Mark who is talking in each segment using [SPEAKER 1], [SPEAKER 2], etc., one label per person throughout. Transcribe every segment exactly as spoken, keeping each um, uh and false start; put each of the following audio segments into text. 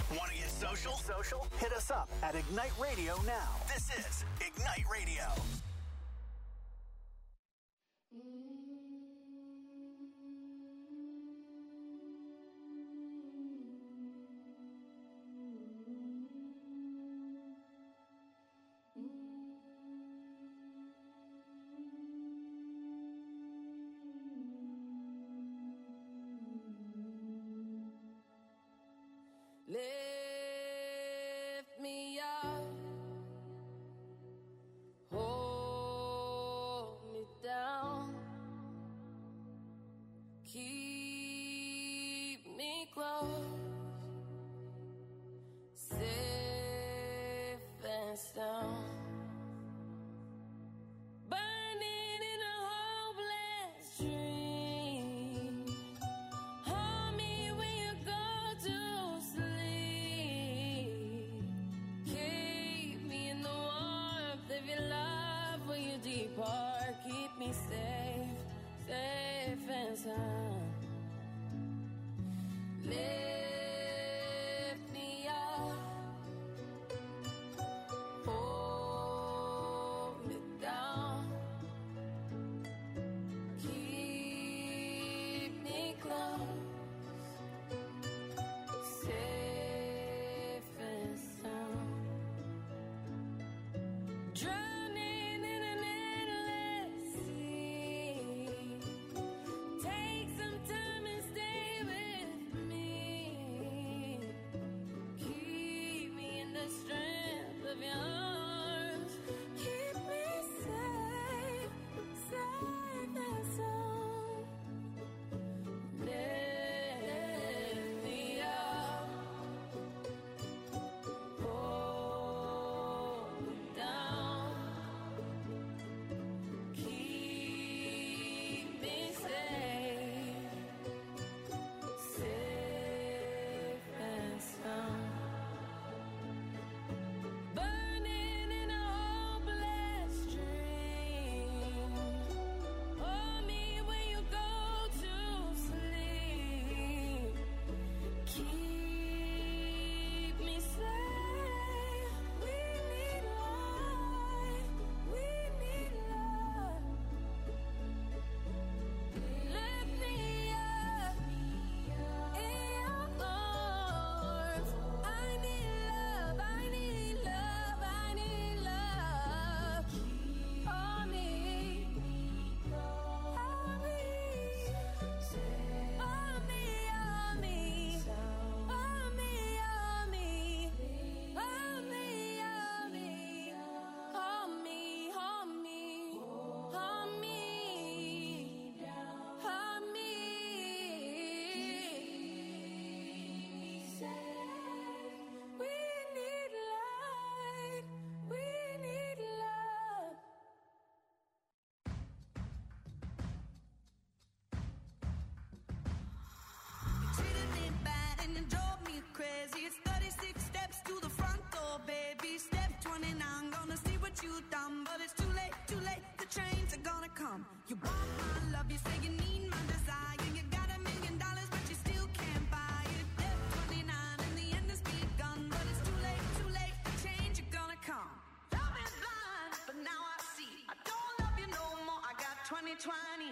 [SPEAKER 1] Want to get social? Social? Hit us up at Ignite Radio now. This is Ignite Radio.
[SPEAKER 2] Lift me up, hold me down, keep me close, safe and sound. Burning in a hopeless dream. Hold me when you go to sleep. Keep me in the warmth of your love when you depart. Keep me safe, safe and sound. Lift me up, hold me down, keep me close, safe and sound. Drowning in an endless sea. Take some time and stay with me. Keep me in the strength of your arms. Keep me safe, safe and sound. Lift me up, hold me down, keep me safe, safe and sound. Burning in a hopeless dream. Hold me when you go to sleep. Keep me safe. We need light. We need love. Lift me up in your arms. I need love. I need love. I need love. Hold me. Hold me. Hold me. Hold me. Hold me. Hold me. Hold me. Hold me. Hold me. Hold me. Hold me. Hold me. We need light. We need love.
[SPEAKER 3] You treated me bad and you drove me crazy. It's thirty-six steps to the front door, baby. Step twenty-nine, gonna see what you done. But it's too late, too late, the trains are gonna come. You want my love, you say you need my desire. You got a million dollars, but you still can't buy it. Step twenty-nine, and the end has begun. But it's too late, too late, the change are gonna come. Love is blind, but now I see. I don't love you no more, I got twenty twenty.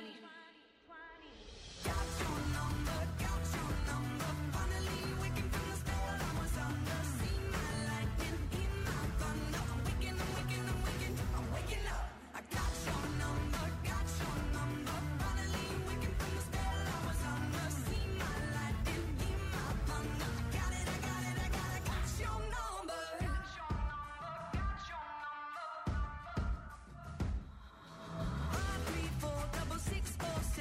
[SPEAKER 3] Got your number, got your number. Finally waking from the spell I was under. See my lightning, hear my thunder. I'm waking, I'm waking, I'm waking, I'm waking up. I got your number, got your number. Finally waking from the spell I was under. See my lightning, hear my thunder. I got it, I got it, I got it, got your number. Got your number, got your number. Five, three, four, double six, four,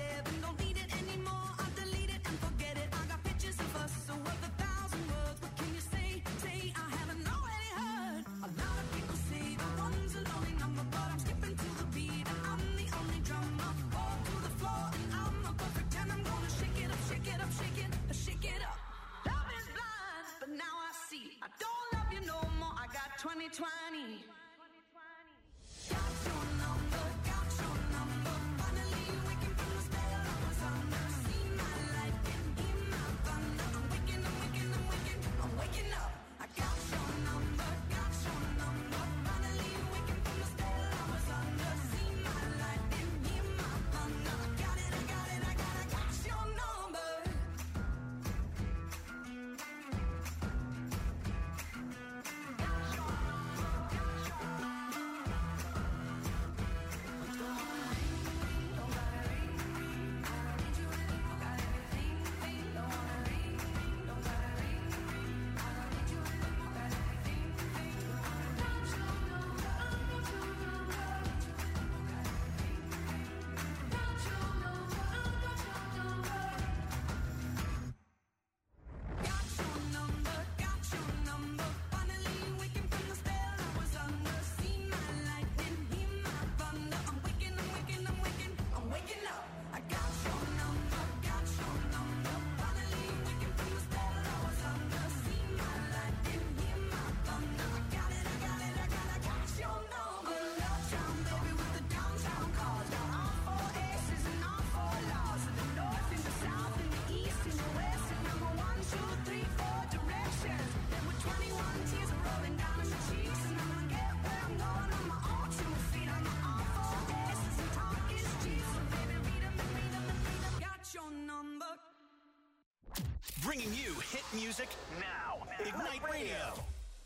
[SPEAKER 1] bringing you hit music now. Ignite Radio.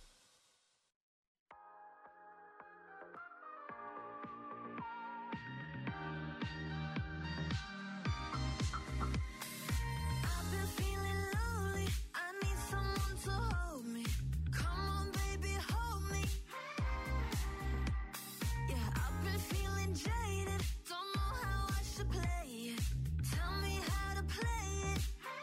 [SPEAKER 3] I've been feeling lonely. I need someone to hold me. Come on, baby, hold me. Yeah, I've been feeling jaded. Don't know how I should play it. Tell me how to play it.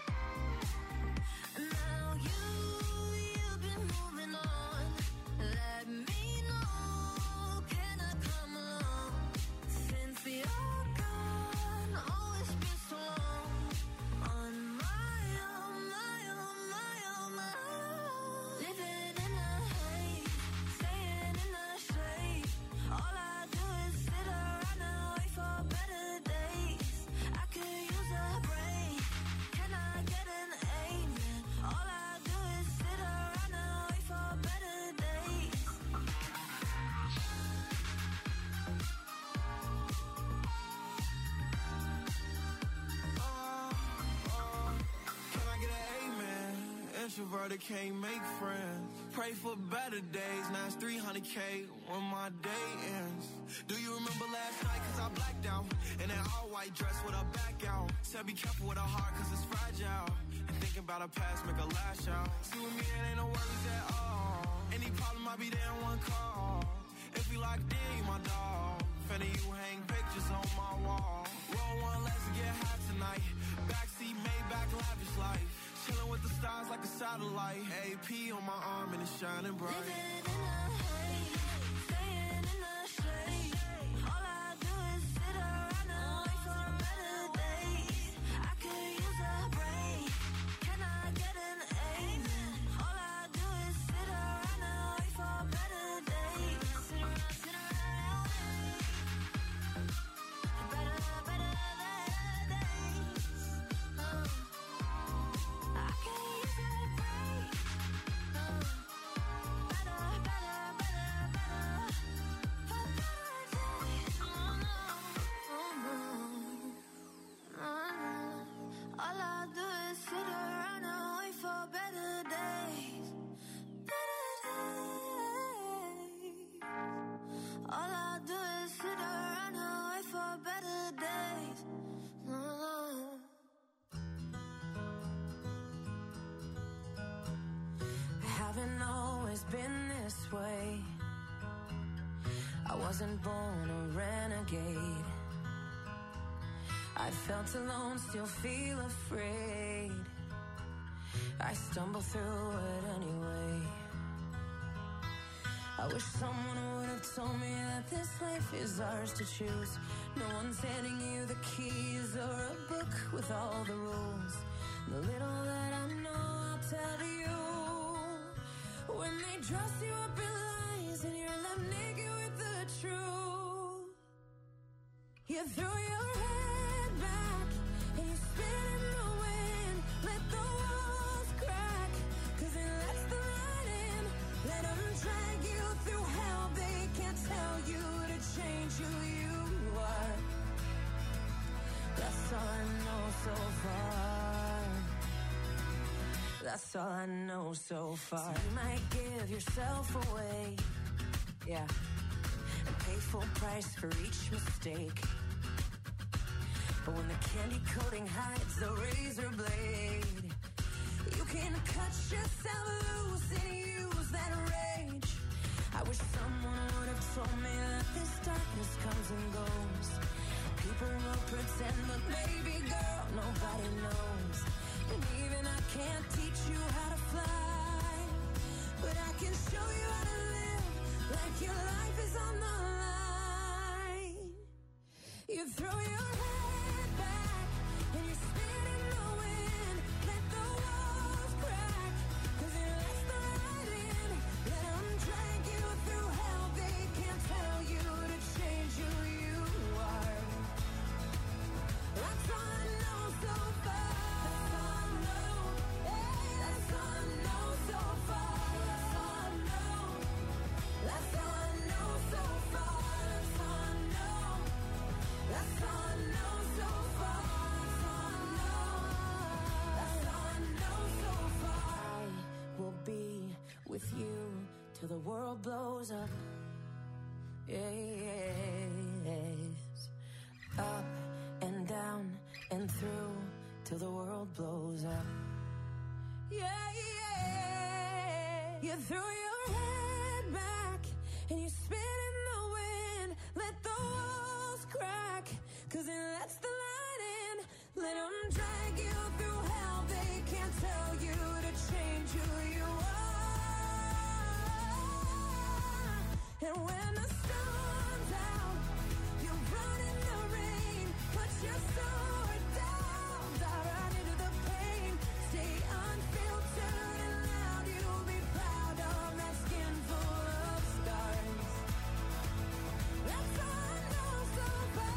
[SPEAKER 3] Now you, you've been moving on. Let me know, can I come along? Since you're gone, oh, it's been so long. On my own, my own, my own, my own. Living in a haze, staying in the shade. All I do is sit around and wait for better days. I could use a break. Can I get an amen? All I do is sit around and wait for better days.
[SPEAKER 4] Can I get an amen? Introverted can't make friends. Pray for better days. Now it's three hundred K when my day ends. Do you remember last night? Cause I blacked out. In an all white dress with her back out. Said be careful with her heart cause it's fragile. And thinking about her past make her lash out. See with me it ain't no worries at all. Any problem I'll be there in one call. If we locked in, you my dog. Finna you hang pictures on my wall. Roll one, let's get high tonight. Backseat, Maybach, lavish life. Chilling with the stars like a satellite. A P on my arm and it's shining bright.
[SPEAKER 3] Living in a haze, staying in the shade. All I do is sit around and wait for better days. I could use a break. Can I get an amen? All I do is sit around and wait for better days. Sit around, sit around, better, better, better days. Oh. I can use a break. Oh. Better, better, better, better. For better days. Oh no, oh no, oh no. All I do is sit around and wait for better days. Better days. All I do is sit around and wait for better days. Oh. I haven't always been this way. I wasn't born a renegade. I felt alone, still feel afraid. I stumble through it anyway. I wish someone would have told me that this life is ours to choose. No one's handing you the keys or a book with all the rules. The little that I know I'll tell you. When they dress you up in lies and you're left naked with the truth, you throw your head back and you spin in the wind. Let the walls crack, cause it lets the light in. Let them drag you through hell. They can't tell you to change who you are. That's all I know so far. That's all I know so far. So you might give yourself away, yeah, and pay full price for each mistake. But when the candy coating hides the razor blade, you can cut yourself loose and use that rage. I wish someone would have told me that this darkness comes and goes. People will pretend, but baby girl, nobody knows. And even I can't teach you how to fly, but I can show you how to live like your life is on the line. You throw your head back and you spin in the wind. Let the walls crack, cause it lets the light in. Let them drag you through hell. They can't tell you to change who you are. That's all I know so far. That's all I know. Hey, that's all I know so far. That's all I know. That's all I know so far. That's all I know. That's all I know
[SPEAKER 2] till the world blows up. Yes. Up and down and through till the world blows up. Yeah, yeah. You threw your head back and you spit in the wind. Let the walls crack, cause it lets the light in. Let them drag you through hell. They can't tell you to change who you are. And when the sun's out, you run in the rain. Put your sword down, dive right into the pain. Stay unfiltered and loud. You'll be proud of that skin full of scars. That's all I know so far.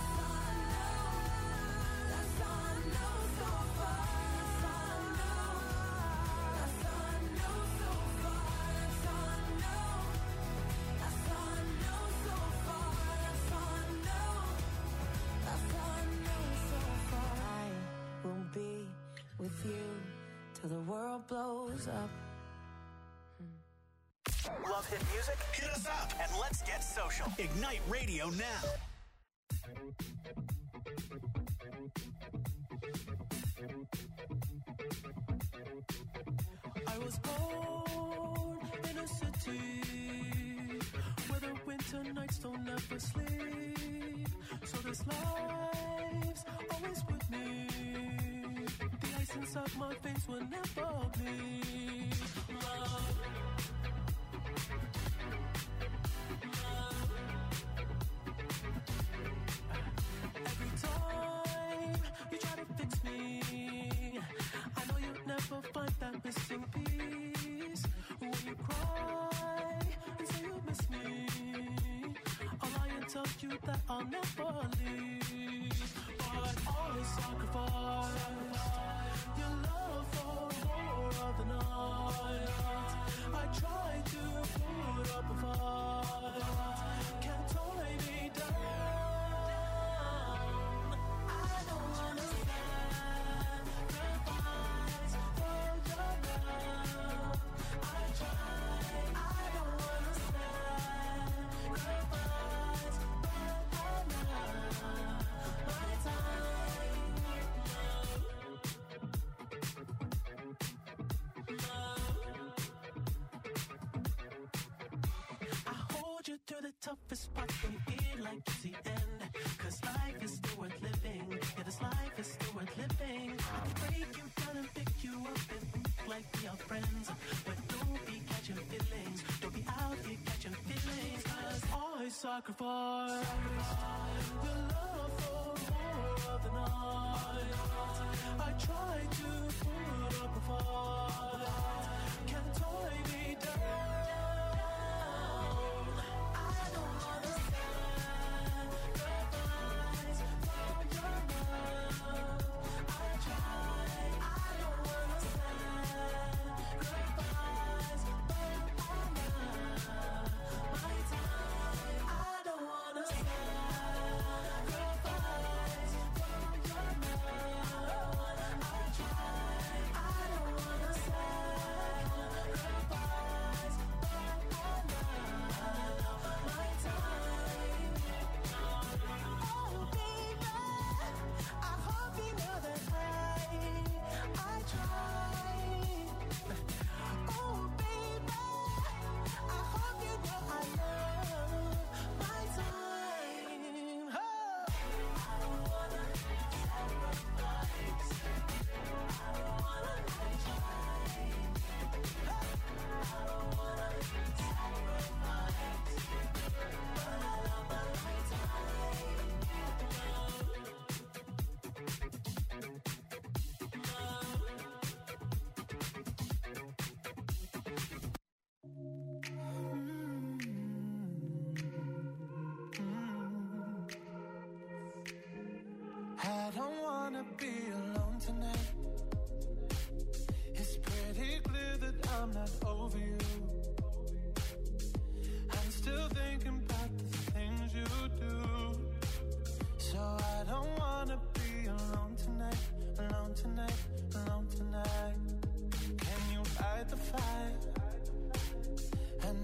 [SPEAKER 2] That's all I know so far. That's all I know. That's all I know so far. That's all I know. That's all I know so far. That's all I know. That's all I know so far. I will be with you till the world blows up.
[SPEAKER 1] Love hit music? Hit us up and let's get social. Ignite Radio now.
[SPEAKER 5] I was born in a city where the winter nights don't ever sleep. So this life's always with me. The ice inside my veins will never bleed. Love. Every time you try to fix me, I know you'll never find that missing piece. When you cry and say you miss me, I'll lie and tell you that I'll never leave. But always sacrifice your love for more of the night. I try to put up a fight, can't tie me down. I don't understand the fights for your love. I try, I don't understand the fights for your love. My time, I hold you through the toughest parts when you feel like it's the end. Cause life is still worth living. Yeah, this life is still worth living. I can break you down and pick you up and think like we are friends. But don't be catching feelings. Don't be out here catching feelings. Cause I sacrifice your love for more of the night. I try to put up a fight, can't tie me down. I don't understand the fights for your love. I try, I don't understand the fights for your love. My time, I don't understand the fights for your love. I try, I don't understand the fights for your love. My time. Oh baby, I hope you know that I, I try. Oh baby, I hope you know I love my time. Oh. I don't wanna sacrifice. I don't wanna try. I don't wanna sacrifice. But I love my time.
[SPEAKER 4] I don't wanna be alone tonight. It's pretty clear that I'm not over you. I'm still thinking about the things you do. So I don't wanna be alone tonight, alone tonight, alone tonight. Can you fight the fire and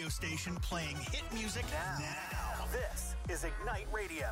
[SPEAKER 1] radio station playing hit music now. now. This is Ignite Radio.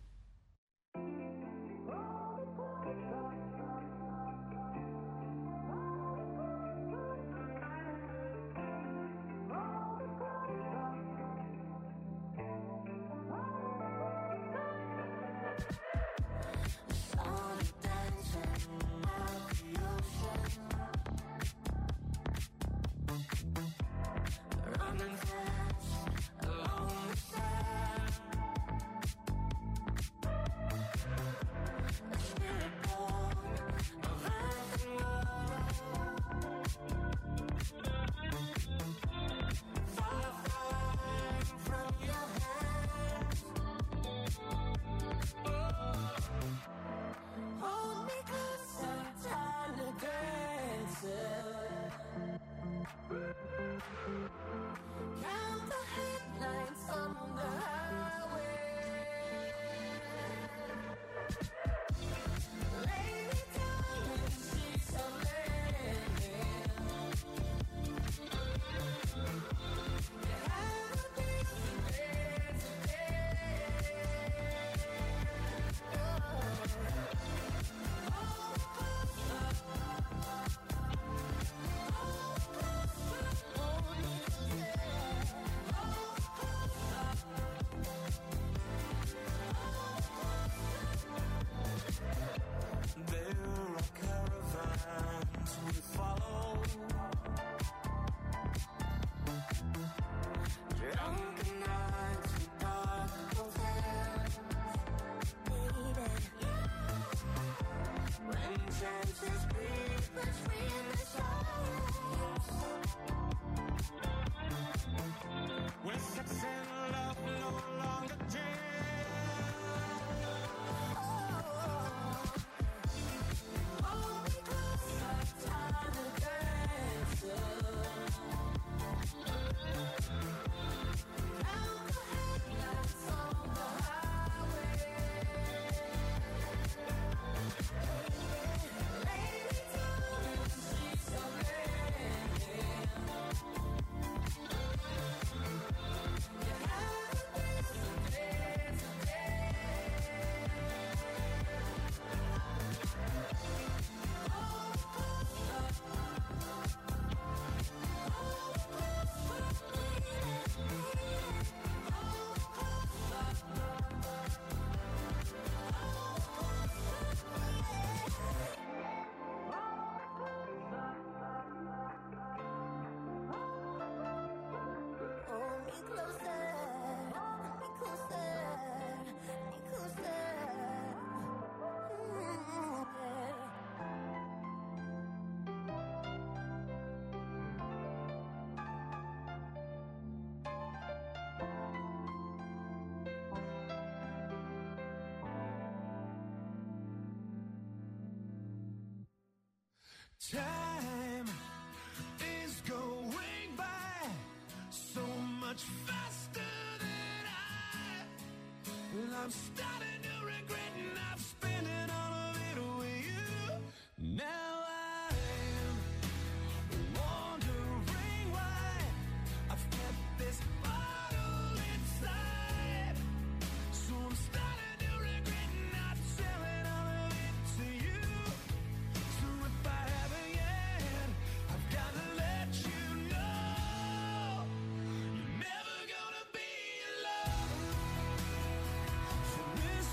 [SPEAKER 4] Time is going by so much faster than I. Well, I'm starting to regret not spending all of it with you. Now I'm wondering why I've kept this bottle inside. So I'm starting to regret not selling all of it to you. So if I haven't yet, I've got to let you know you're never gonna be alone. So this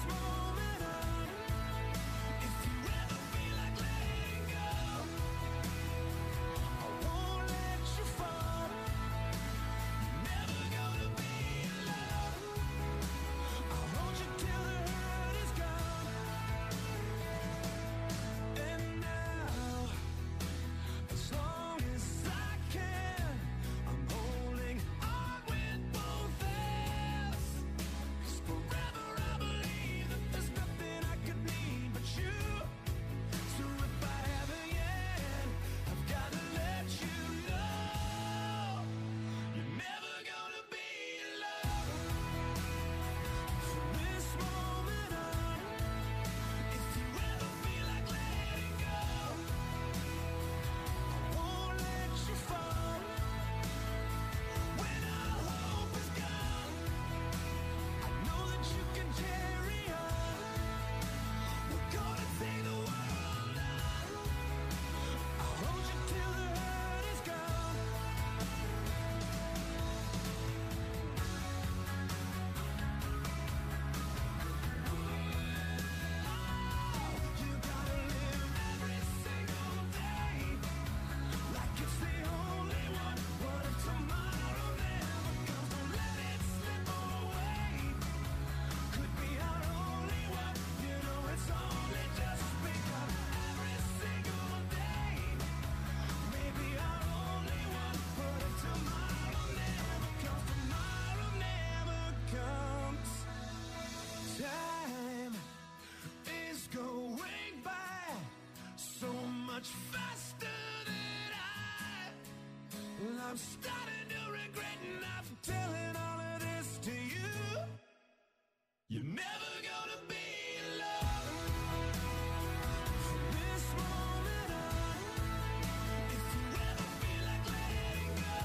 [SPEAKER 4] I'm starting to regret not telling all of this to you. You're never gonna be alone from this moment on. If you ever feel like letting go,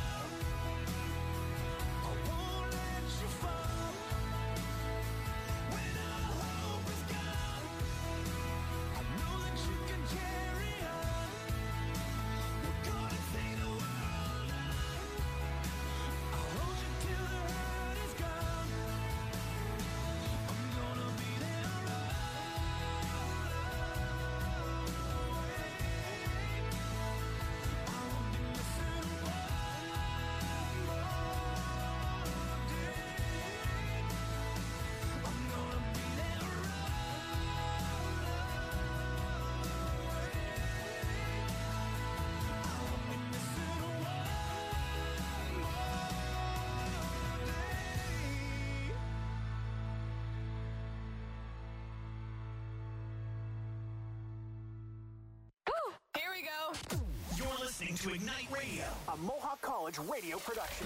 [SPEAKER 4] I won't let you fall. When all hope is gone, I know that you can carry on. We're gonna take the world on. I'll hold you till the hurt is gone. I'm gonna be there I won't be missing one more day. I'm gonna be there I won't be missing one more day.
[SPEAKER 2] Here we go.
[SPEAKER 1] You're listening to Ignite Radio, a Mohawk College radio production.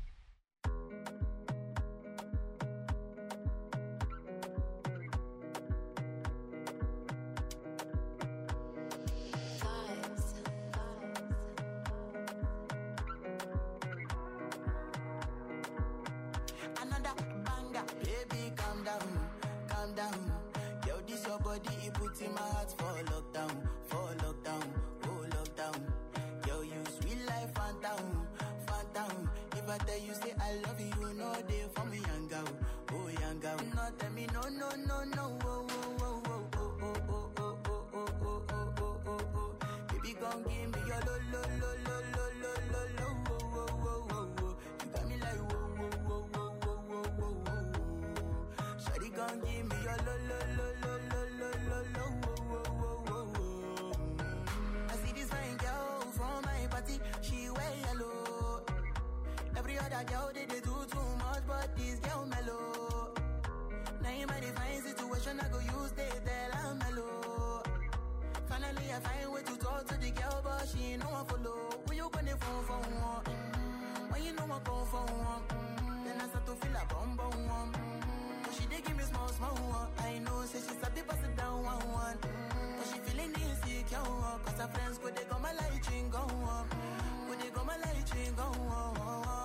[SPEAKER 6] Another banger, baby, calm down, calm down. Yo, this your body, it puts in my heart for lockdown, for lockdown, oh lockdown. Yo, you sweet life, phantom, phantom. If I tell you say I love you, you know they for me, young girl, oh young girl. No, tell me no, no, no, no, oh, oh, oh, oh, oh, oh, oh, oh, oh, oh, oh, oh, oh, oh, oh. Baby, gon' give me your lo, lo, lo, lo, lo, lo, lo, lo, oh, oh, oh, oh, oh. You got me like whoa, whoa, whoa, whoa, whoa, whoa, whoa, whoa. Shawty gon' give me your lo, lo, lo, lo, lo, lo, lo, lo, oh, oh, oh, oh, oh. I see this fine girl from my party, she wear yellow. Every other girl they, they do too much, but this girl mellow. Now in my divine situation, I go use they tell I'm mellow. Finally, I find way to talk to the girl, but she ain't no one follow. Who you gonna phone for one? Mm, when you know I go for one, mm, then I start to feel a bum bum one. But she dey give me small small one. I know, say she's a bit pass it down one one. But she feeling insecure, one, cause her friends go they go my light ring go on, go they go my light ring go on.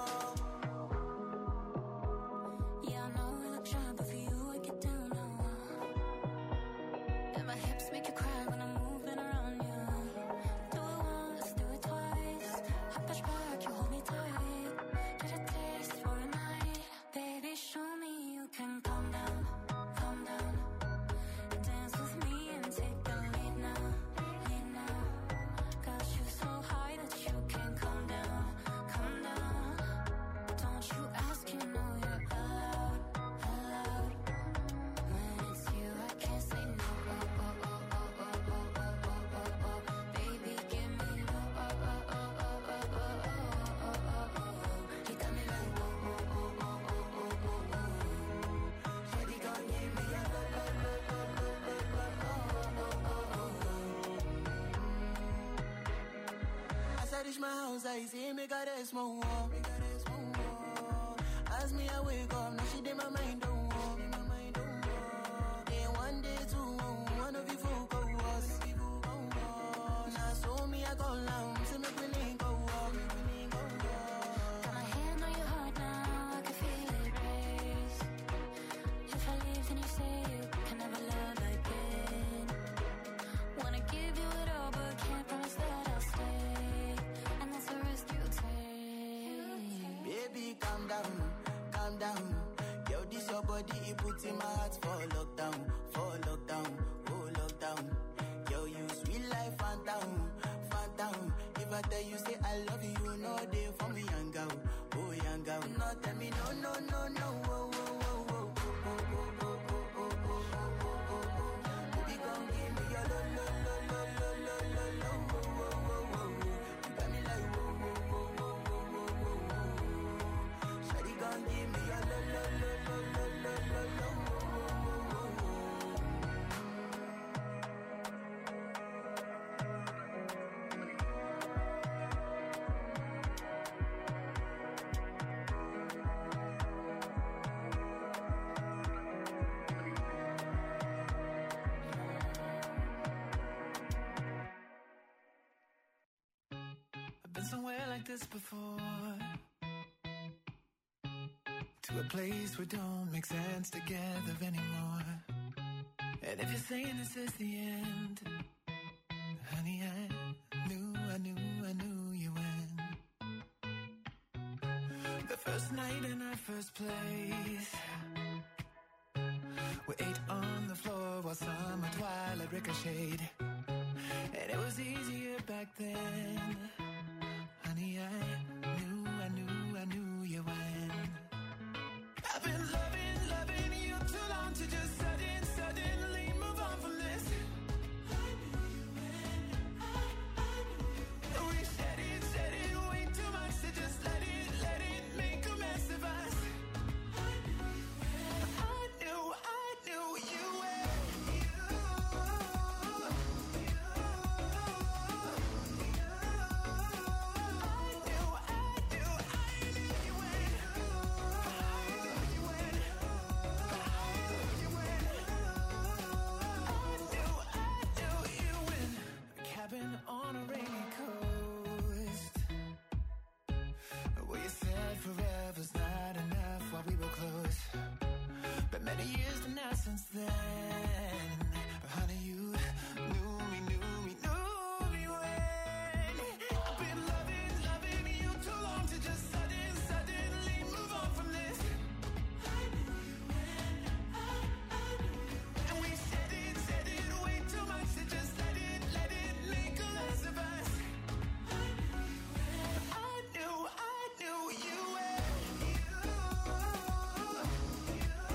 [SPEAKER 2] Yeah, I know we look shy, but for you I get down low. And my hips make you cry when I'm moving around you. Do it once, do it twice. I push back, you hold me tight. Get a taste for a night. Baby, show me you can calm down, calm down. Dance with me and take the lead now, lead now. Got you so high that you can't come down, come down. Don't you ask, you know you're allowed, allowed. When it's you, I can't say no. Oh, oh, oh, oh, oh, oh, oh, oh, oh, oh. Baby, give me oh, oh, oh, oh, oh, oh, oh, oh, oh, oh, oh. You got me like oh, oh, oh, oh, oh, oh, oh, oh.
[SPEAKER 6] Shawty gon' give me a lo, lo, lo, lo, lo, lo, lo, oh, oh, oh, oh. As I reach my house, I see me got a small wall. As me, I wake up, now she did my mind don't walk. Then one day, two, one of you folk go us. Now so me, I go long, so me willing go walk.
[SPEAKER 2] Got my hand on your heart now, I can feel it race. If I leave, then you say you can never love again. Wanna give you it all, but can't promise that I'll stay. And that's the risk you take.
[SPEAKER 6] Baby, calm down, calm down. Yo, this your body, it puts in my heart for lockdown, for lockdown, oh lockdown. Yo, you sweet life, phantom, phantom. If I tell you say I love you, you know they for me, young girl, oh young girl. No, tell me no, no, no, no, oh, oh, oh, oh, oh, oh, oh, oh, oh, oh, oh, oh, oh. Baby, gon' give me your lo, lo, lo, lo, lo, lo, lo, lo, oh, oh, oh, oh, oh. You got me like whoa, whoa, whoa, whoa, whoa, whoa, whoa, whoa. Shawty gon' give me your lo, lo, lo, lo, lo, lo, lo, lo, oh, oh, oh, oh, oh.
[SPEAKER 5] this before. To a place where don't make sense together anymore. And if you're saying this is the end, honey, I knew, I knew, I knew you when. The first night in our first place, we ate on the floor while summer twilight ricocheted. And it was easier back then. Honey, I knew, I knew, I knew you when. I've been loving, loving you too long to just sudden, suddenly move on from this. I knew you when, I, I knew you when. We said it, said it way too much to just let it, let it make a mess of us. I knew you when, I knew, I knew you when. You, you, you, you. On a rainy coast, where you said forever's not enough while we were close. But many years to now since then, honey, you knew me, knew me, knew me when. I've been loving, loving you too long to just sudden, suddenly move on from this. I knew you when, I, I knew you when. And we said it, said it way too much to just let it, let it make a mess of us. I knew you when, I knew, I knew you when. You, you, you, you.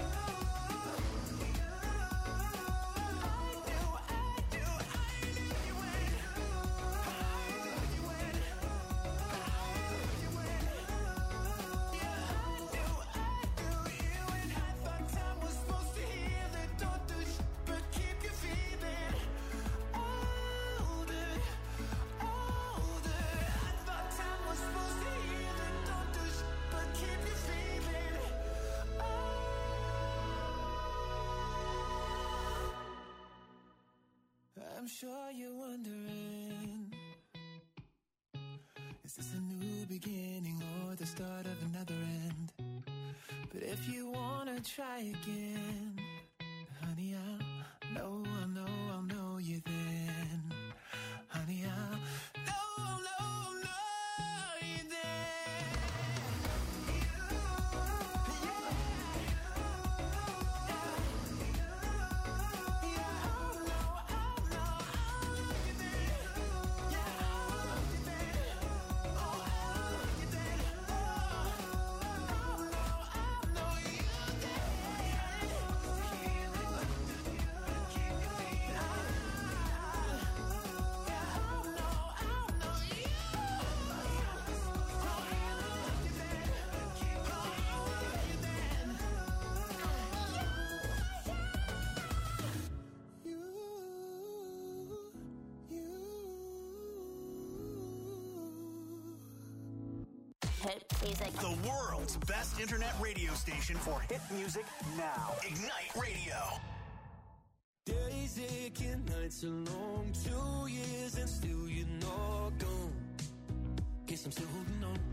[SPEAKER 5] I'm sure you're wondering, is this a new beginning or the start of another end? But if you wanna try again, honey, I'll know, I'll know, I'll know you then. Honey, I'll know, I'll know, I'll know you then. You, yeah.
[SPEAKER 7] Hit music.
[SPEAKER 1] The world's best internet radio station for hit music now. Ignite Radio.
[SPEAKER 5] Days aching, nights are long, two years and still you're not gone. Guess I'm still holding on.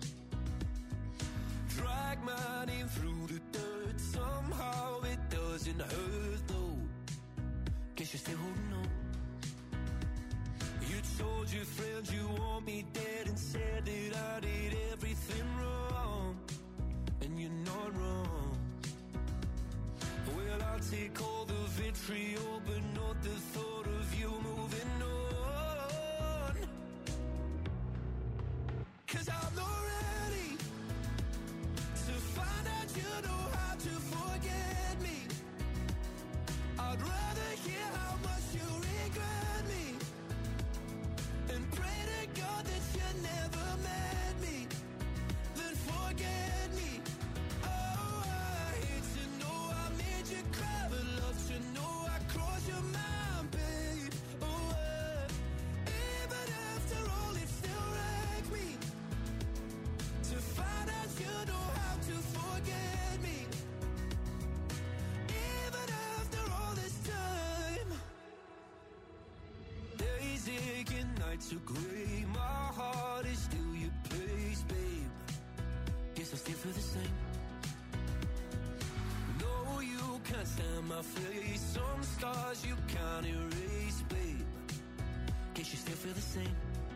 [SPEAKER 5] Drag my name through the dirt, somehow it doesn't hurt though. Guess you're still holding on. You told your friends you want me dead and said that I did everything wrong. And you're not wrong. Well, I'll take all the vitriol, but not the thought of you moving on. 'Cause I'm not ready to find out you know how to forget me. I'd rather hear how much you regret me and pray to God that you never met me, then forget me. Oh, I hate to know I made you cry, but love to know I crossed your mind, babe. Oh, uh, even after all, it still wrecks me to find out you know how to forget me. Even after all this time, days aching, nights are gray, my heart is still guess I still feel the same. No, you can't stand my face. Some scars you can't erase, babe. Guess you still feel the same.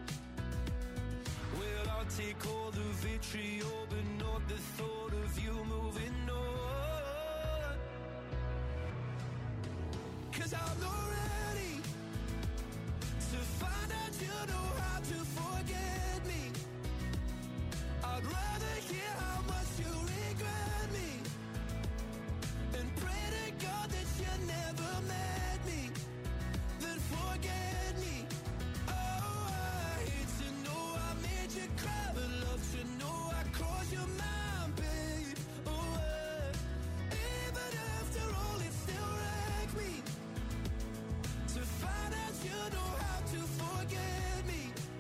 [SPEAKER 5] Well, I'll take all the vitriol, but not the thought of you moving on. 'Cause I'm not ready to find out you know how to forget me. I'd rather hear how much you regret me and pray to God that you never met me than forget me. Oh, I hate to know I made you cry, but love to know I crossed your mind, babe. Oh, uh, even after all, it still wrecks me to find out you know how to forget me.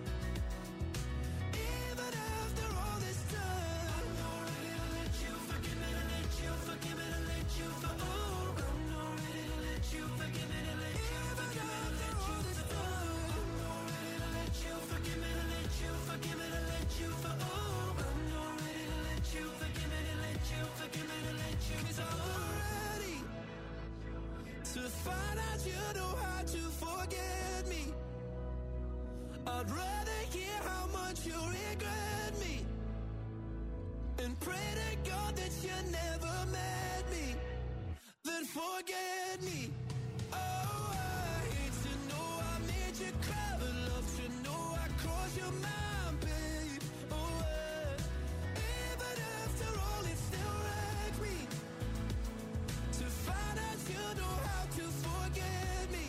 [SPEAKER 5] Even after all this time, I'm not ready to let you forgive me, to let you forgive me, to let you for oh, I'm not ready to let you forgive me, to let you forgive me, to let you for oh, I'm not ready to let you forgive me, to let you forgive me, to let you for oh, I'm not ready to let you forgive me, to let you forgive me, to let you 'cause I'm not ready to find out you know how to forget me. I'd rather hear how much you regret me and pray to God that you never met me than forget me. Oh, I hate to know I made you cry, but love to know I crossed your mind, babe. Oh, uh, even after all, it still wrecks me to find out you know how to forget me.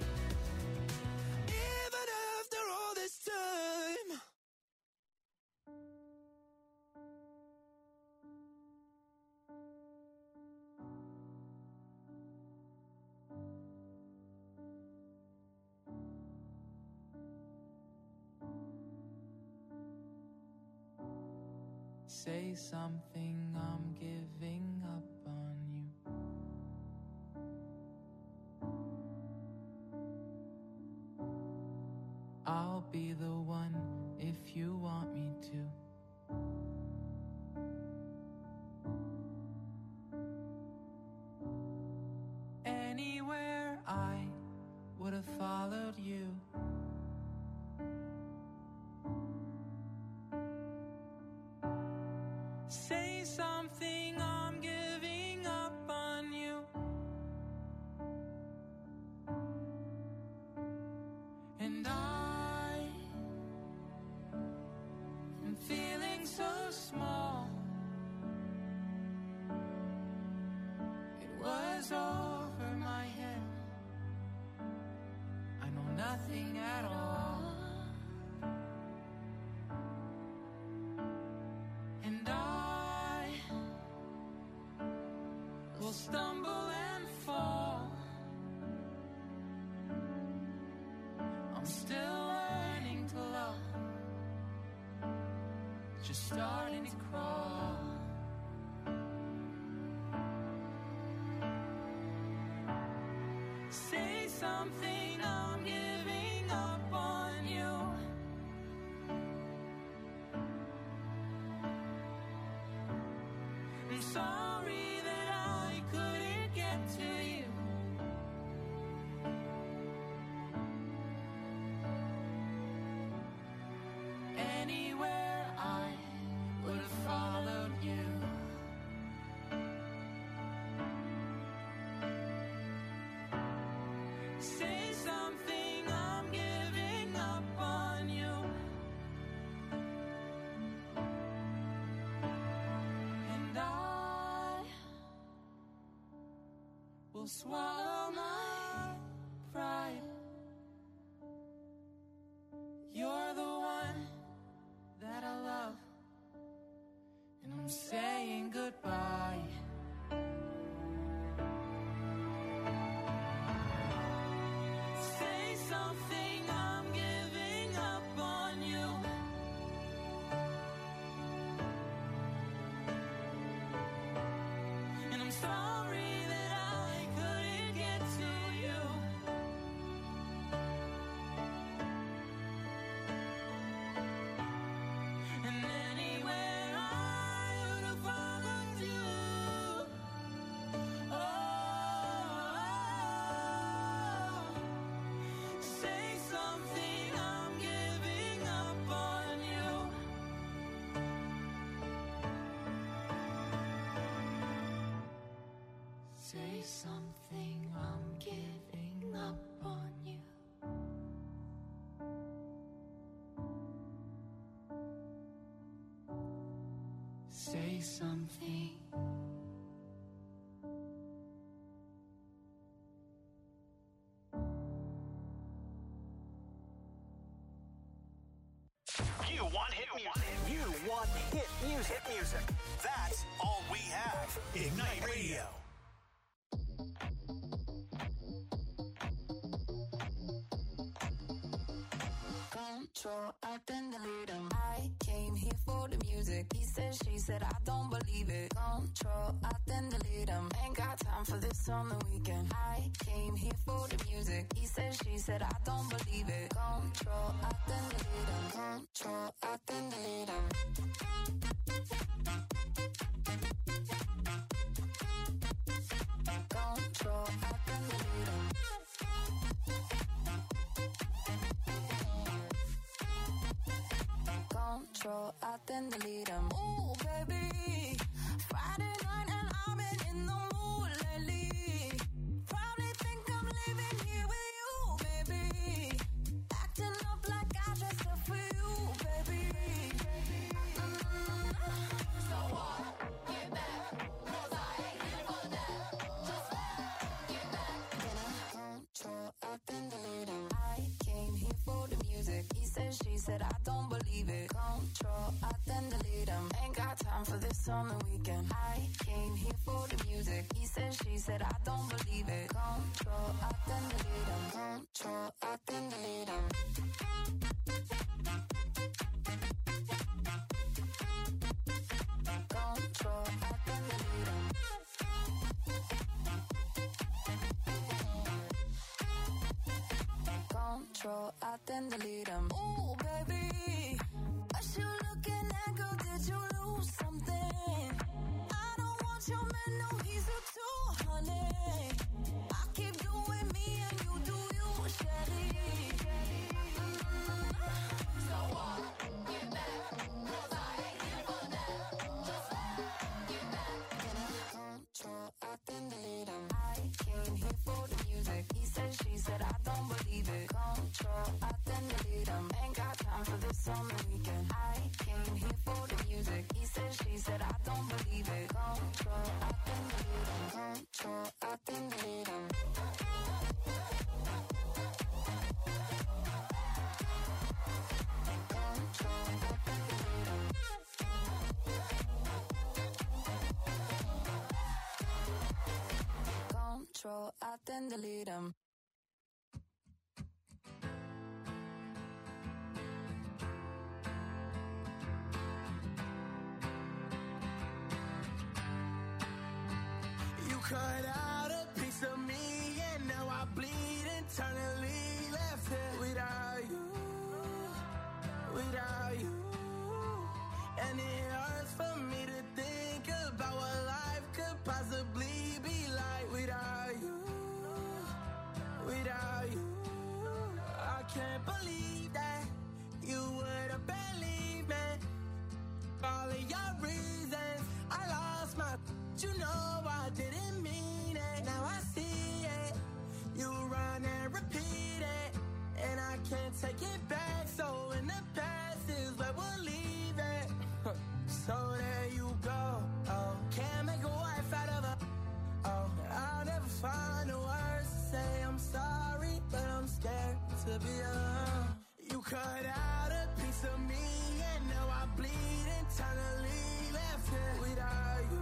[SPEAKER 5] Even after all this time.
[SPEAKER 7] Say something, I'm giving up on you. I'll be the one if you want me to. Anywhere I would have followed you. Say something, I'm giving up on you. And I am feeling so small. It was over my head. I know nothing at all. And I will stumble and fall. I'm still learning to love, just starting to crawl. Say something, I'm giving up on you. I'm sorry that I couldn't get to you. Anywhere I would have followed you. Say something, I'm giving up on you. And I will swallow my pride. You're the one that I love, and I'm saying goodbye. Say something, I'm giving up on you. And I'm sorry that I couldn't get to you. And anywhere I
[SPEAKER 2] something, I'm giving up on you. Say something.
[SPEAKER 1] You want hit music. You want hit music. Hit music. That's all we have. Ignite Radio.
[SPEAKER 2] Control, I then delete him. I came here for the music. He said, she said, I don't believe it. Control, I then delete him. Ain't got time for this on the weekend. I came here for the music. He said, she said, I don't believe it. Control, I then delete him. Control, I then delete him. Control, I then delete him. Control, I then delete him. Ooh, baby, Friday night and I've been in the mood lately. Probably think I'm living here with you, baby. Acting up like I dressed up for you, baby. Mm-hmm. So what? Get back, 'cause I ain't here for that. Just get back. Can I control, I then delete him. I came here for the music. He said, she said, I don't believe it. Control, I then delete him. Ain't got time for this on the weekend. I came here for the music. He said, she said, I don't believe it. Control, I then delete him. Control, I then delete him. Control, I then delete him. Control, I then delete him. Ooh, baby, what you looking at, girl? Did you lose something? I don't want your man, no, he's a two, honey. I keep doing me and you do you, Shelly. Mm-hmm. So what? Get back, 'cause I ain't here for that. Just get back. Can I control, I then delete him. I came here for the music. He said, she said, I don't believe it. Control, I then delete him. Ain't got time for this on the weekend. I came here for the music. He said, she said, I don't believe it. Control, I then delete him. Control, I then delete him. Control, I then delete him. Control, I then delete him.
[SPEAKER 4] You cut out a piece of me, and now I bleed internally. Left here without you, without you. And it hurts for me to think about what life could possibly be like without you, without you. I can't believe that you would have believed me. All of your reasons, I lost my. You know I didn't mean it. Now I see it. You run and repeat it, and I can't take it back. So in the past is where we'll leave it. So there you go. Oh, can't make a wife out of her. Oh, I'll never find the words to say I'm sorry, but I'm scared to be alone. You cut out a piece of me, and now I bleed internally. Left here without you,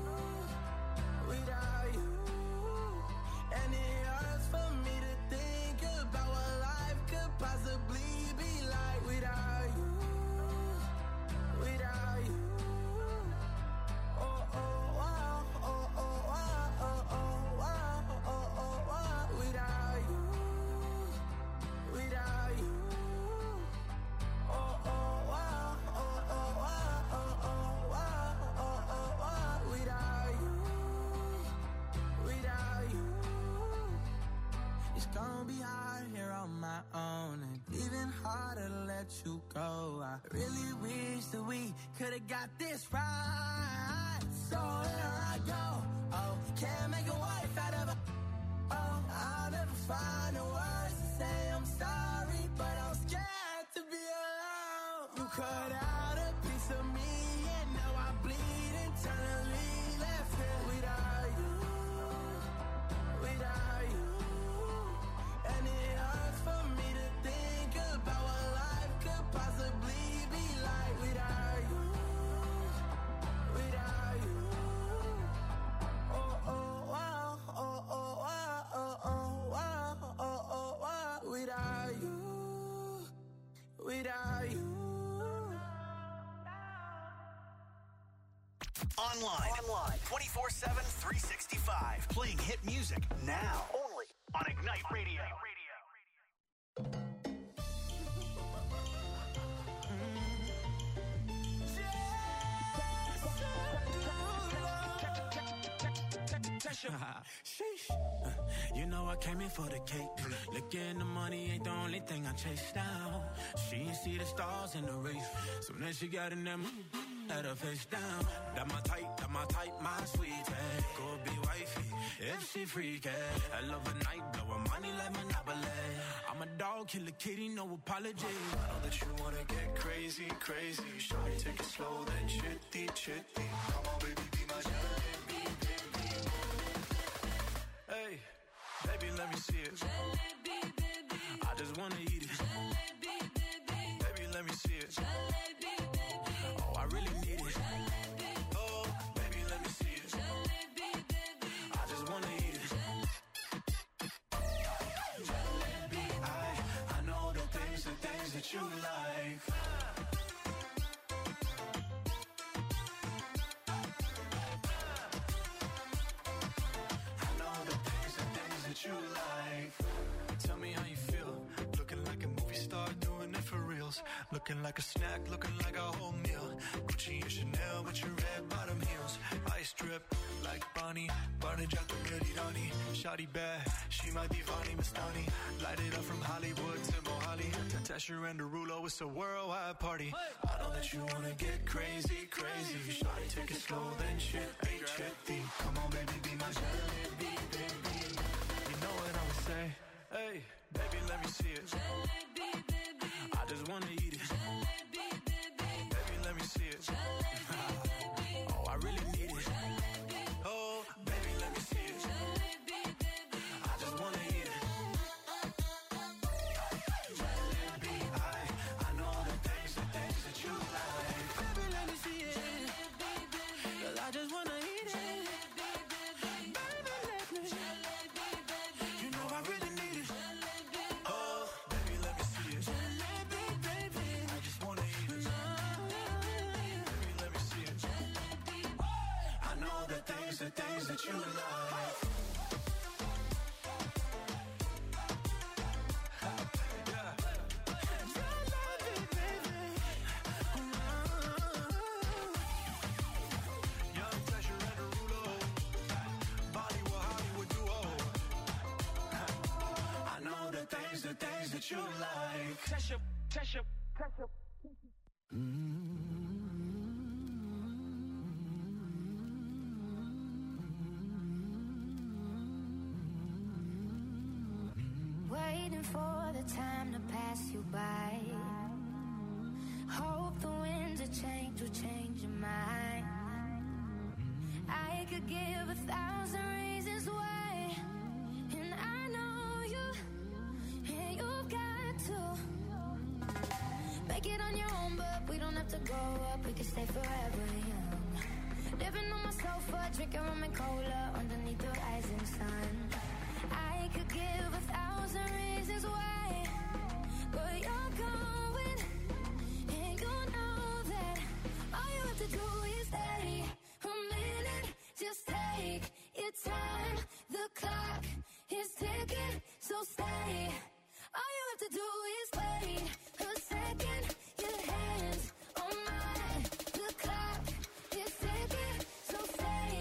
[SPEAKER 4] without you. And it hurts for me to think about what life could possibly be like without you, without you. Oh, oh, oh, oh, oh, oh, oh, oh, oh, oh, oh, without you, without you. Oh, oh, oh, oh, oh, oh, oh, oh, oh, oh, oh, without you, without you. It's gonna be hard here on my own, and even harder to let you go. I really wish that we could've got this right. So here I go. Oh, can't make a wife out of
[SPEAKER 6] find the words to say I'm sorry, but I'm scared to be alone. You cut out a piece of me, and now I bleed internally. Left here without you, without you. And it hurts for me to think about what life could possibly be like without you, without you. Oh, oh, wow, oh, oh, wow, oh, oh, wow, oh, oh, wow. Without you, without you.
[SPEAKER 1] Online. Online. twenty-four seven, three sixty-five. Playing hit music now. Only on Ignite Radio.
[SPEAKER 5] Sheesh. Uh, You know I came in for the cake. Looking the money ain't the only thing I chase down. She ain't see the stars in the race. So then she got in them, had her face down. That my type, that my type, my sweetie. Go be wifey, if she freaky. I love a night, blow her money like Monopoly. I'm a dog, kill a kitty, no apology.
[SPEAKER 8] I know that you wanna get crazy, crazy. Shawty, take it slow, then chitty, chitty. Come on, baby, be my jalebi, baby.
[SPEAKER 5] Hey, baby, let me see it.
[SPEAKER 2] Jalebi, baby.
[SPEAKER 5] I just wanna eat it.
[SPEAKER 2] Jalebi, baby.
[SPEAKER 5] Baby, let me see it.
[SPEAKER 2] Jalebi, baby.
[SPEAKER 5] Oh, I really need it.
[SPEAKER 2] Jalebi,
[SPEAKER 5] Oh, baby, let me see it.
[SPEAKER 2] jalebi, baby.
[SPEAKER 5] I just wanna eat it.
[SPEAKER 8] Jalebi, I, I know the things, the things that you like. I know the things, the things that you like.
[SPEAKER 5] Tell me how you feel.
[SPEAKER 8] Looking like a movie star, doing it for reals. Looking like a snack, looking like a whole meal. Gucci and Chanel with your red bottom heels. Ice drip like Bonnie, Barney Jack the Rani. Shawty bad, she my divani Mastani. Light it up from Hollywood to Mohali. Tesher and Derulo, it's a worldwide party. I know that you wanna get crazy, crazy. Shawty, take it slow, then chitty, chitty. Come on, baby, be my jalebi, baby.
[SPEAKER 5] You know what I would say? Hey, baby, let me see it.
[SPEAKER 2] Jalebi, baby.
[SPEAKER 5] I just wanna eat it.
[SPEAKER 2] Jalebi, baby.
[SPEAKER 5] Baby, let me see it. Oh, I really need it. Oh, baby, let me see it.
[SPEAKER 2] Jalebi, baby.
[SPEAKER 5] I just wanna eat it.
[SPEAKER 8] Jalebi, I, I know the things, the things that you like.
[SPEAKER 5] Baby, let me see it.
[SPEAKER 2] Jalebi, baby.
[SPEAKER 5] 'Cause I just wanna eat it.
[SPEAKER 2] Jalebi, baby.
[SPEAKER 5] Baby, let me.
[SPEAKER 2] Jalebi, baby.
[SPEAKER 5] You know I really need it.
[SPEAKER 2] Jalebi,
[SPEAKER 5] Oh,
[SPEAKER 8] Baby, let me see it.
[SPEAKER 5] jalebi, baby.
[SPEAKER 8] I just wanna eat it. Baby, let me see it. I know the things, the things that you like. Young Tesher and Derulo, Bollywood, Hollywood duo. I know the things, the things that you like.
[SPEAKER 5] Tesha, Tesha, Tesha.
[SPEAKER 2] waiting for the time to pass you by. Hope the winds of change will change your mind. I could give a thousand reasons why, and I know you, and you've got to make it on your own, but we don't have to grow up, we can stay forever young. Living on my sofa, drinking rum and cola underneath the rising sun. I could give a thousand reasons why, but you're going, and you know that all you have to do is stay a minute. Just take your time, the clock is ticking, so stay. All you have to do is wait a second, your hands on mine. The clock is ticking, so stay.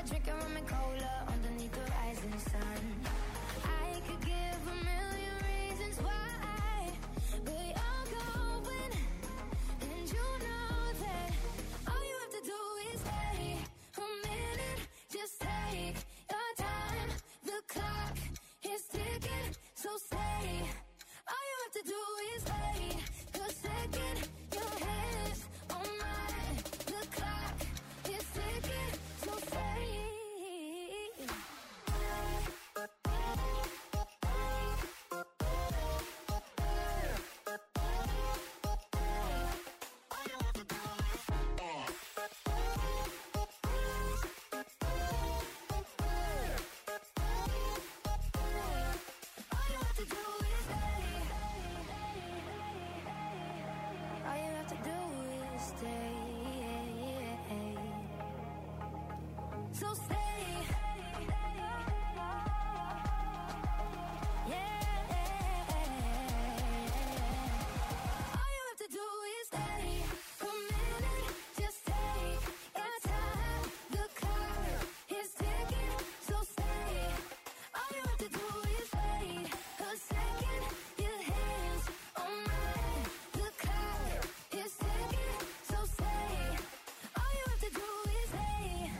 [SPEAKER 2] drinking rum and cola underneath the rising sun. I could give a million reasons why, but you're going, and you know that all you have to do is stay a minute. Just take your time. The clock is ticking, so stay. All you have to do is wait. The second your hands on mine, the clock is ticking, so stay. So stay. Yeah. All you have to do is stay a minute. Just take your time. The clock is ticking, so stay. All you have to do is wait a second. Your hands on mine. The clock is ticking, so stay. All you have to do is stay.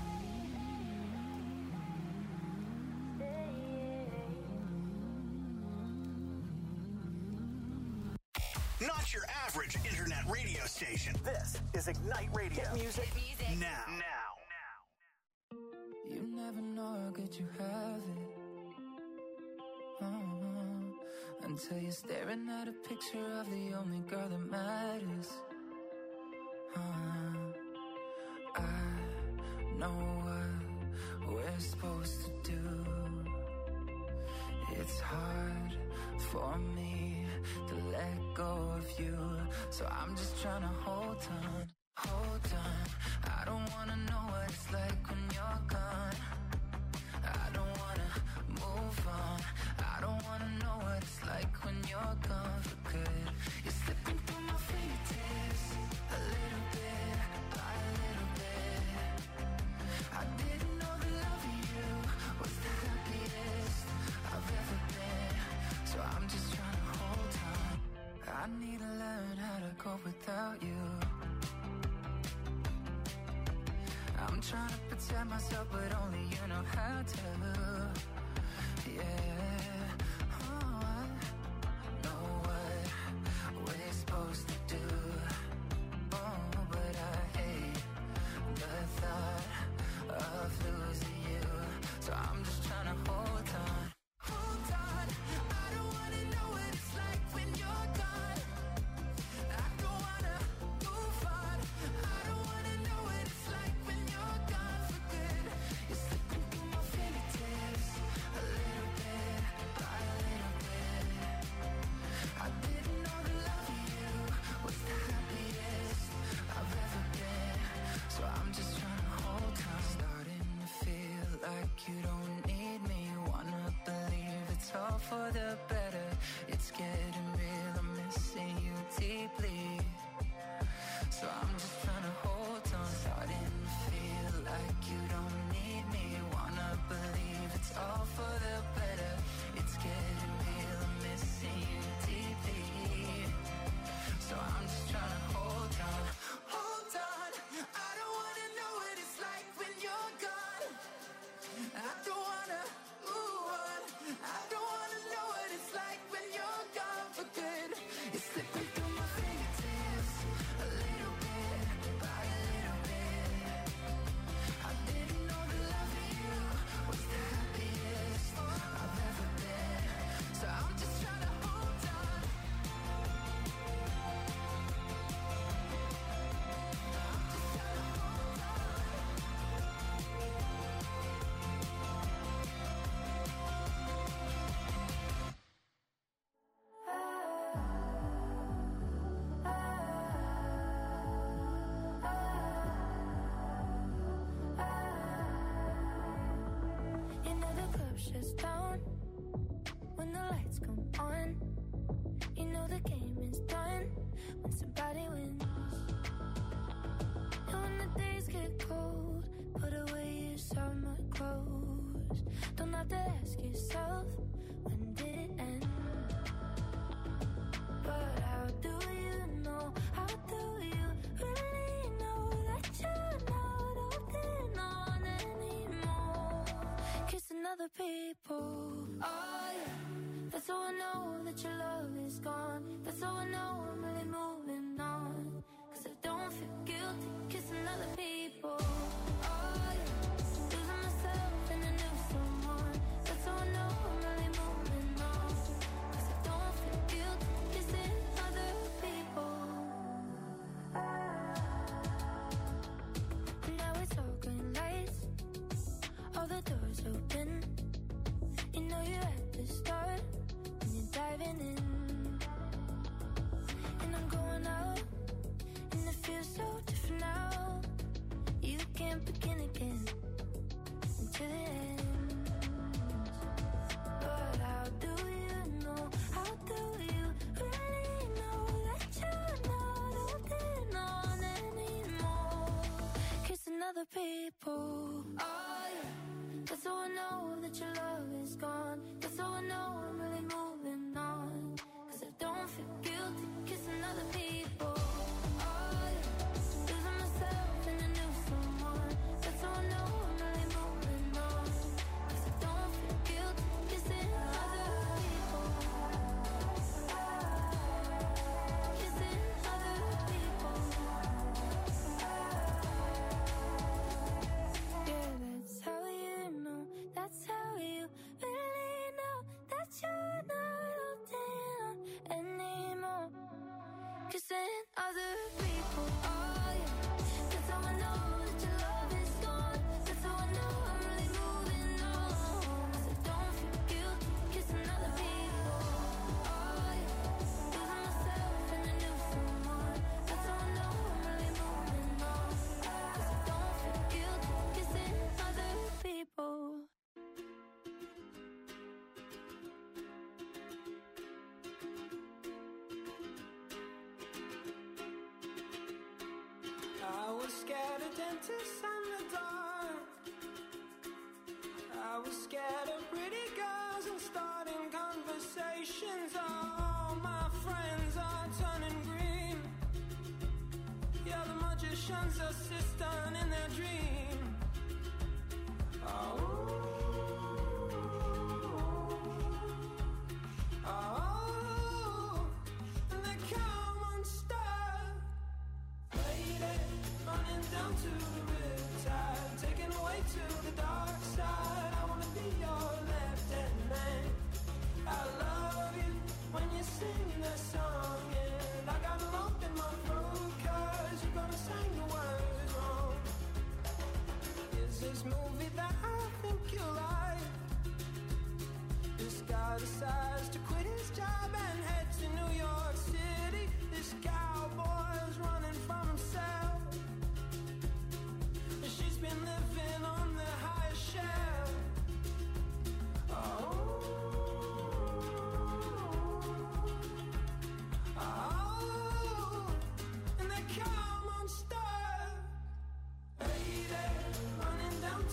[SPEAKER 1] Not your average internet radio station. This is Ignite Radio. Hit music, now. Now.
[SPEAKER 5] You never know how good you have it. Uh-huh. Until you're staring at a picture of the only girl that matters. Uh-huh. I know what we're supposed to do. It's hard for me to let go of you, so I'm just trying to hold on, hold on. I don't wanna know what it's like when you're gone. I don't wanna move on. I don't wanna know what it's like when you're gone for good. You're slipping through my fingertips, a little bit by a little bit. I didn't know the love of you was the happiest I've ever been, so I'm just trying to hold on. I need to learn how to go without you. I'm trying to protect myself, but only you know how to. Yeah, oh, I know what we're supposed to do. Oh, but I hate the thought of losing you, so I'm just trying to hold on. Hold on, I don't wanna know what it's like when you're gone. I don't wanna move on. I don't wanna know what it's like when you're gone for good. You're slipping through my fingertips, a little bit by a little bit. I didn't know the love of you was the happiest I've ever been, so I'm just trying to hold on. Starting to feel like you don't need me. Wanna believe it's all for the better. It's getting real, I'm missing you deeply, so I'm just trying to hold on. Starting to feel like you don't need me. Wanna believe it's all for the better. It's getting real, I'm missing you deeply, so I'm just trying to hold on. Hold on, I don't wanna know what it's like when you're gone. I don't wanna move on. I don't wanna know what it's like when you're gone for good. You're slipping through my fingertips, a little bit by a little bit. I didn't know the love of you was the happiest I've ever been, so I'm just trying to hold on.
[SPEAKER 2] You know the club shuts down when the lights come on. You know the game is done when somebody wins. And when the days get cold, put away your summer other people. Oh yeah, that's how I know that your love is gone. That's how I know I'm really moving on. Cause I don't feel guilty kissing other people. Oh yeah, losing myself in a new someone. That's how I know I'm really moving on. Cause I don't feel guilty kissing other people. Now it's all green lights, all the doors open. You know you're at the start and you're diving in. And I'm going out and it feels so different now. You can't begin again until the end. But how do you know, how do you really know that you're not holding on anymore? Kissing other people. Oh yeah, that's how I know that your love is gone. That's how I know I'm really moving on. Cause I don't feel guilty kissing other people. Oh yeah, losing myself in a new someone. That's how I know I'm really moving on. Cause I don't feel guilty kissing other people. Kissing other people. Yeah, that's how you know. That's how you really know that you're not holding on anymore. Kissing other people. Oh yeah, that's how I know that your love is gone. That's how I know I'm really moving on. Cause I don't feel guilty kissing other people. Oh yeah, losing myself in a new someone. That's how I know I'm really moving on. Cause I don't feel guilty kissing other people.
[SPEAKER 5] I was scared of dentists and the dark. I was scared of pretty girls and starting conversations. All my friends are turning green. Yeah, the magician's assistant in their dream. Oh, oh, and they come unstuck. Lady, running down to the riptide, taken away to the dark side. I wanna be your left-hand man. I love you when you sing that song, and I got a lump in my throat 'cause you're gonna sing the words wrong. Is this movie that I think you like? This guy decides to quit his job and head to New York City. This cowboy's running from himself. She's been living on